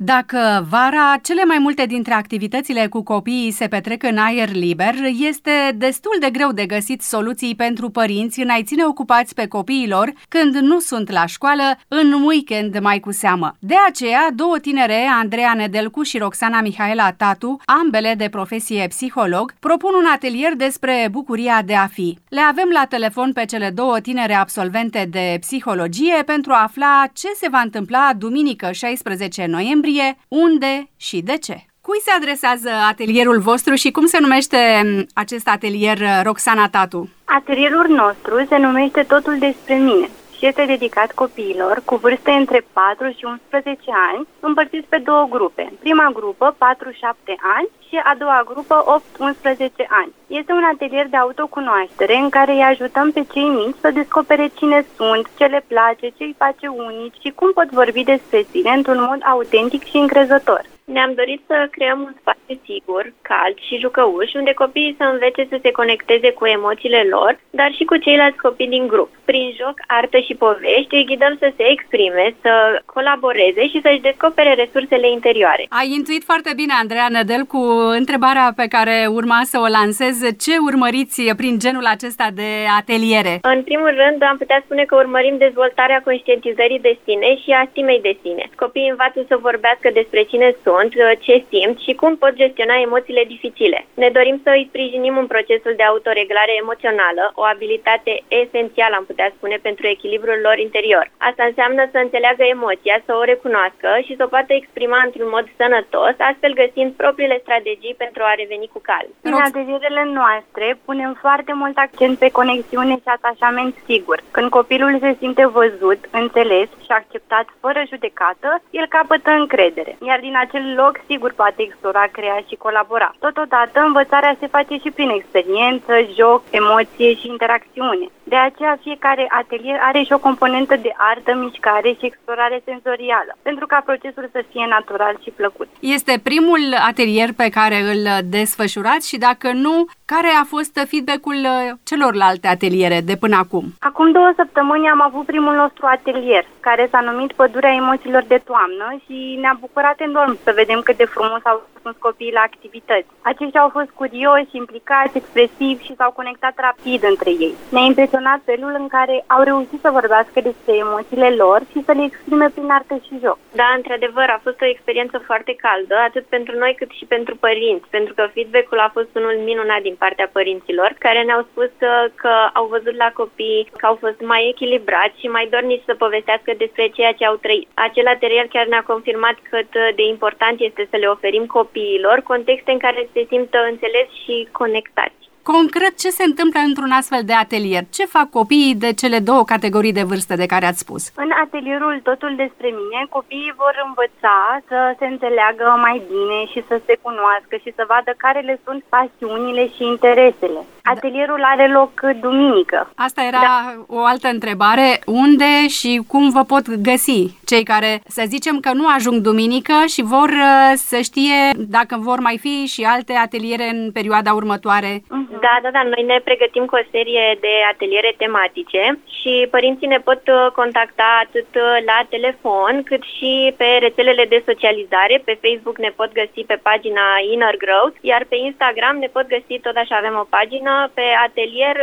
Dacă vara cele mai multe dintre activitățile cu copiii se petrec în aer liber, este destul de greu de găsit soluții pentru părinți în a-i ține ocupați pe copiilor când nu sunt la școală, în weekend mai cu seamă. De aceea, două tinere, Andreea Nedelcu și Roxana Mihaela Tatu, ambele de profesie psiholog, propun un atelier despre bucuria de a fi. Le avem la telefon pe cele două tinere absolvente de psihologie pentru a afla ce se va întâmpla duminică 16 noiembrie, unde și de ce. Cui se adresează atelierul vostru și cum se numește acest atelier, Roxana Tatu? Atelierul nostru se numește Totul despre mine și este dedicat copiilor cu vârste între 4 și 11 ani, împărțiți pe două grupe. Prima grupă, 4-7 ani, și a doua grupă, 8-11 ani. Este un atelier de autocunoaștere în care îi ajutăm pe cei mici să descopere cine sunt, ce le place, ce îi face unici și cum pot vorbi despre sine într-un mod autentic și încrezător. Ne-am dorit să creăm un spațiu sigur, cald și jucăuș, unde copiii să învețe să se conecteze cu emoțiile lor, dar și cu ceilalți copii din grup. Prin joc, artă și povești, îi ghidăm să se exprime, să colaboreze și să-și descopere resursele interioare. Ai intuit foarte bine, Andreea Nedel, cu întrebarea pe care urma să o lansez. Ce urmăriți prin genul acesta de ateliere? În primul rând, am putea spune că urmărim dezvoltarea conștientizării de sine și a stimei de sine. Copiii învață să vorbească despre cine sunt, ce simt și cum pot gestiona emoțiile dificile. Ne dorim să îi sprijinim în procesul de autoreglare emoțională, o abilitate esențială, am putea spune, pentru echilibrul lor interior. Asta înseamnă să înțeleagă emoția, să o recunoască și să o poată exprima într-un mod sănătos, astfel găsind propriile strategii pentru a reveni cu calm. În atelierele noastre punem foarte mult accent pe conexiune și atașament sigur. Când copilul se simte văzut, înțeles și acceptat fără judecată, el capătă încredere. Iar din acel loc, sigur, poate explora, crea și colabora. Totodată, învățarea se face și prin experiență, joc, emoție și interacțiune. De aceea, fiecare atelier are și o componentă de artă, mișcare și explorare senzorială, pentru ca procesul să fie natural și plăcut. Este primul atelier pe care îl desfășurați și dacă nu, care a fost feedback-ul celorlalte ateliere de până acum? Acum 2 săptămâni am avut primul nostru atelier, care s-a numit Pădurea Emoțiilor de Toamnă și ne-a bucurat enorm să vedem cât de frumos au răspuns copiii la activități. Aceștia au fost curioși, implicați, expresivi și s-au conectat rapid între ei. Ne-a impresionat felul în care au reușit să vorbească despre emoțiile lor și să le exprime prin artă și joc. Da, într-adevăr, a fost o experiență foarte caldă, atât pentru noi cât și pentru părinți, pentru că feedback-ul a fost unul minunat din partea părinților, care ne-au spus că au văzut la copii că au fost mai echilibrați și mai dorniți să povestească despre ceea ce au trăit. Acel atelier chiar ne-a confirmat cât de important este să le oferim copiilor contexte în care se simtă înțeleși și conectați. Concret, ce se întâmplă într-un astfel de atelier? Ce fac copiii de cele două categorii de vârstă de care ați spus? În atelierul Totul despre mine, copiii vor învăța să se înțeleagă mai bine și să se cunoască și să vadă care le sunt pasiunile și interesele. Atelierul are loc duminică. Asta era o altă întrebare. Unde și cum vă pot găsi cei care, să zicem că nu ajung duminică și vor să știe dacă vor mai fi și alte ateliere în perioada următoare? Da, noi ne pregătim cu o serie de ateliere tematice și părinții ne pot contacta atât la telefon cât și pe rețelele de socializare. Pe Facebook ne pot găsi pe pagina Inner Growth, iar pe Instagram ne pot găsi, tot așa avem o pagină, pe atelier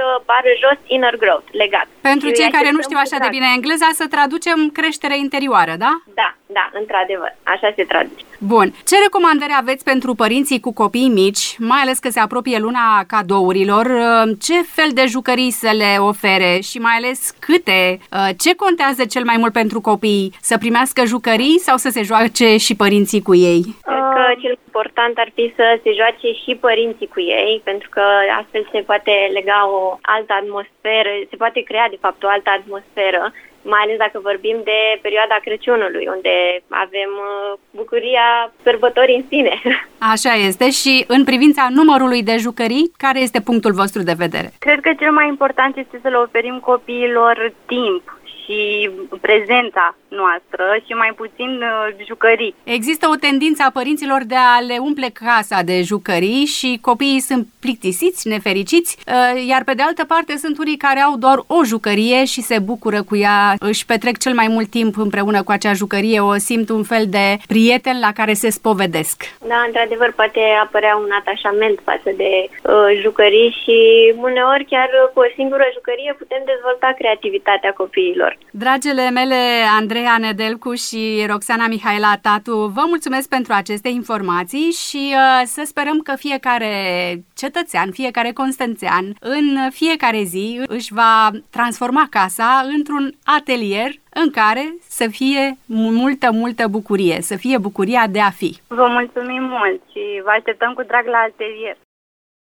_ Inner Growth, legat. Pentru cei care nu știu așa de bine engleza, să traducem creștere interioară, da? Da, într-adevăr, așa se traduce. Bun. Ce recomandări aveți pentru părinții cu copii mici, mai ales că se apropie luna cadourilor? Ce fel de jucării să le ofere și mai ales câte? Ce contează cel mai mult pentru copii? Să primească jucării sau să se joace și părinții cu ei? Cred că cel important ar fi să se joace și părinții cu ei, pentru că astfel se poate lega o altă atmosferă, se poate crea de fapt o altă atmosferă, mai ales dacă vorbim de perioada Crăciunului, unde avem bucuria sărbătorii în sine. Așa este. Și în privința numărului de jucării, care este punctul vostru de vedere? Cred că cel mai important este să le oferim copiilor timp și prezența noastră și mai puțin jucării. Există o tendință a părinților de a le umple casa de jucării și copiii sunt plictisiți, nefericiți, iar pe de altă parte sunt unii care au doar o jucărie și se bucură cu ea, își petrec cel mai mult timp împreună cu acea jucărie, o simt un fel de prieten la care se spovedesc. Da, într-adevăr, poate apărea un atașament față de jucării și uneori chiar cu o singură jucărie putem dezvolta creativitatea copiilor. Dragile mele, Andreea Nedelcu și Roxana Mihaela Tatu, vă mulțumesc pentru aceste informații și să sperăm că fiecare cetățean, fiecare constanțean, în fiecare zi își va transforma casa într-un atelier în care să fie multă bucurie, să fie bucuria de a fi. Vă mulțumim mult și vă așteptăm cu drag la atelier.